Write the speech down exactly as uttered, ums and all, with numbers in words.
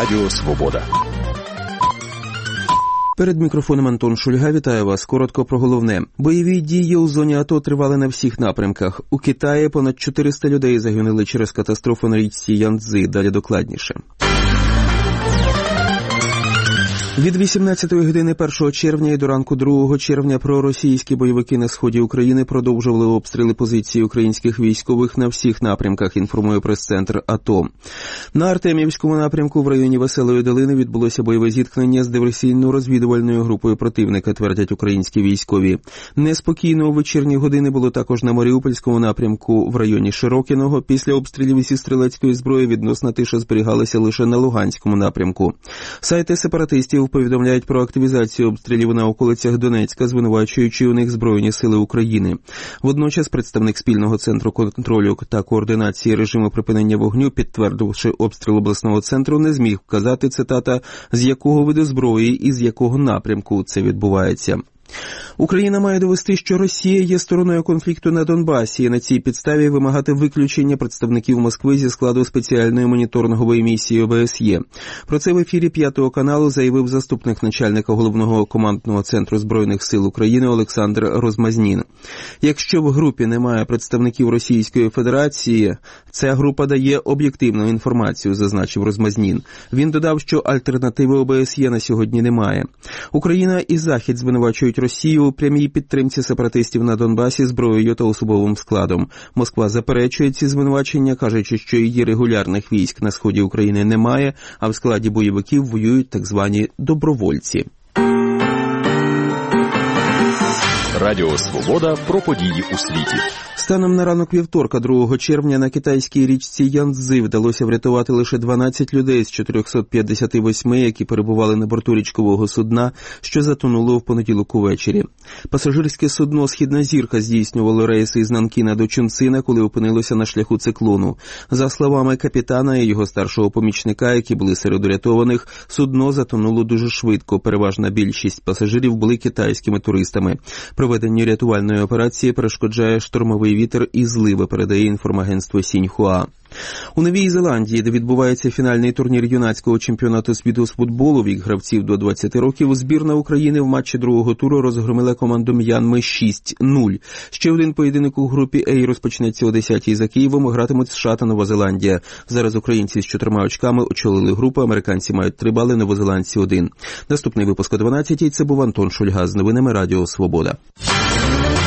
Радіо Свобода. Перед мікрофоном Антон Шульга. Вітаю вас. Коротко про головне. Бойові дії у зоні АТО тривали на всіх напрямках. У Китаї понад чотириста людей загинули через катастрофу на річці Янцзи. Далі докладніше. Від вісімнадцятої години першого червня і до ранку другого червня проросійські бойовики на сході України продовжували обстріли позицій українських військових на всіх напрямках, інформує прес-центр АТО. На Артемівському напрямку в районі Веселої долини відбулося бойове зіткнення з диверсійно-розвідувальною групою противника, твердять українські військові. Неспокійно у вечірні години було також на Маріупольському напрямку в районі Широкіного. Після обстрілів зі стрілецької зброї відносна тиша зберігалася лише на Луганському напрямку. Сайти сепаратистів повідомляють про активізацію обстрілів на околицях Донецька, звинувачуючи у них Збройні сили України. Водночас представник спільного центру контролю та координації режиму припинення вогню, підтвердивши обстріл обласного центру, не зміг вказати, цитата, з якого виду зброї і з якого напрямку це відбувається. Україна має довести, що Росія є стороною конфлікту на Донбасі і на цій підставі вимагати виключення представників Москви зі складу спеціальної моніторингової місії О Б С Є. Про це в ефірі П'ятого каналу заявив заступник начальника Головного командного центру Збройних сил України Олександр Розмазнін. Якщо в групі немає представників Російської Федерації, ця група дає об'єктивну інформацію, зазначив Розмазнін. Він додав, що альтернативи О Б С Є на сьогодні немає. Україна і Захід звинувачують Росію у прямій підтримці сепаратистів на Донбасі зброєю та особовим складом. Москва заперечує ці звинувачення, кажучи, що її регулярних військ на сході України немає, а в складі бойовиків воюють так звані добровольці. Радіо Свобода про події у світі. Станом на ранок вівторка, другого червня, на китайській річці Янцзи вдалося врятувати лише дванадцять людей з чотирьохсот п'ятдесят восьми, які перебували на борту річкового судна, що затонуло в понеділок увечері. Пасажирське судно «Східна зірка» здійснювало рейси із Нанкіна до Чунцина, коли опинилося на шляху циклону. За словами капітана і його старшого помічника, які були серед урятованих, судно затонуло дуже швидко. Переважна більшість пасажирів були китайськими туристами. Проведенню рятувальної операції перешкоджає штормовий вітер і зливи, передає інформагентство Сіньхуа. У Новій Зеландії, де відбувається фінальний турнір юнацького чемпіонату світу з футболу вік гравців до двадцяти років, збірна України в матчі другого туру розгромила команду М'янми шість нуль. Ще один поєдинок у групі А розпочнеться о десятій за Києвом, гратимуть США та Нова Зеландія. Зараз українці з чотирма очками очолили групу, американці мають три бали, новозеландці один. Наступний випуск о дванадцятій. Це був Антон Шульга з новинами Радіо Свобода.